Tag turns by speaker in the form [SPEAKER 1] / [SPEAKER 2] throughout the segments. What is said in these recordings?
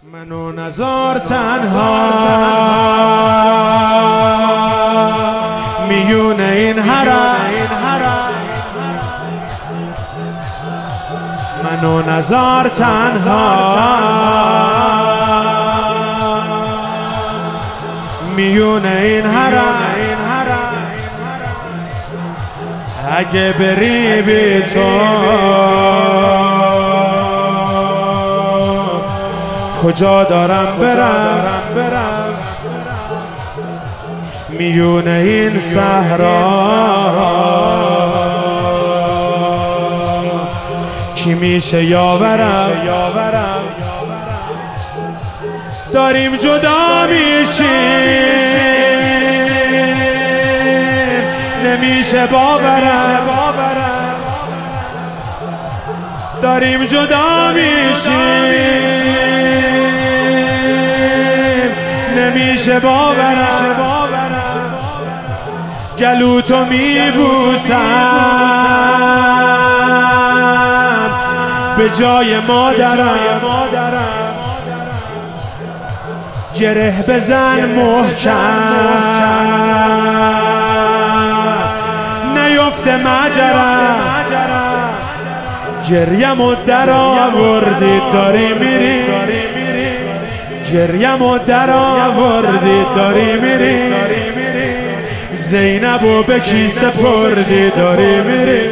[SPEAKER 1] من و نزار تنها میون این حرم، من و نزار تنها میون این حرم. اگه بری بی تو کجا دارم برم میون این صحرا کی میشه یاورم؟ داریم جدا میشیم نمیشه باورم، داریم جدا میشیم نمیشه باورم. گلوتو میبوسم به جای مادرم، گره بزن محکم نیفته مجرم. گریه‌مو در آوردی داری میری، گریه‌مو در آوردی داری میری، زینبو به کی سپردی داری میری.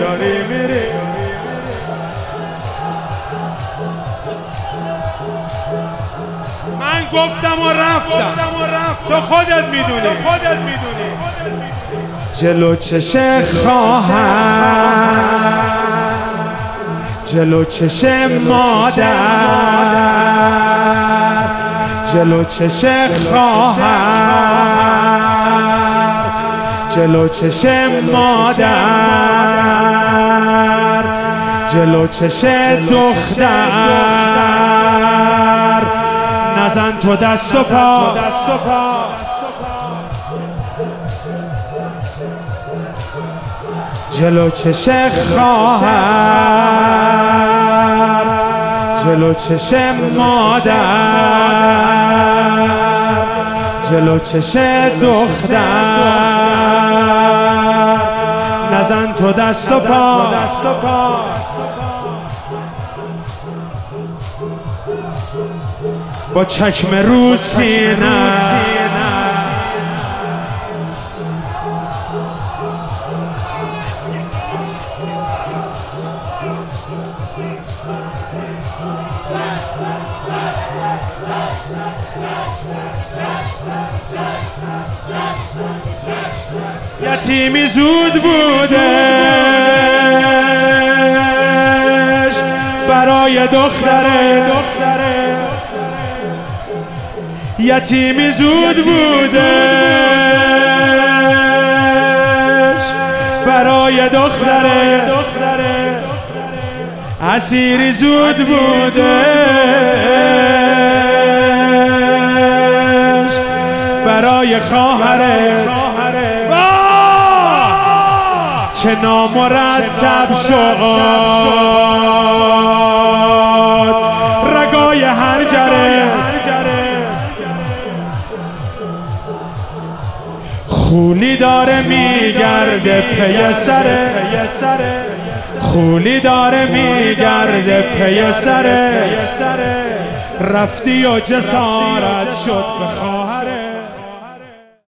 [SPEAKER 1] من گفتم و رفتم، تو خودت میدونی. جلو چش خواهر، جلو چش مادر، جلو چش خواهر، جلو چش مادر، جلو چش دختر نزن تو دست و پا. جلو چش خواهر، جلو چش مادر، جلو چش دختر نزن تو دست و پا. با چکمه رو سینه یتیمی زود بودش برای دختره، یتیمی زود بودش برای دختره، اسیری زود بودش برای خواهره. چه نامرتب شد رگای هنجره، خولی داره میگرده پی سره، خولی داره میگرده پی سره. رفتی و جسارت شد بخواه